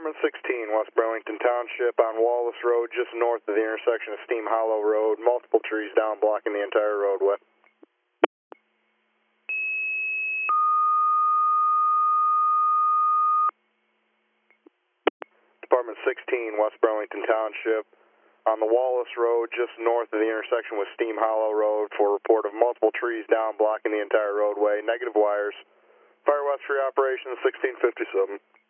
Department 16, West Burlington Township on Wallace Road, just north of the intersection of Steam Hollow Road. Multiple trees down blocking the entire roadway. Department 16, West Burlington Township on the Wallace Road, just north of the intersection with Steam Hollow Road for report of multiple trees down blocking the entire roadway. Negative wires. Fire West Free Operation 1657.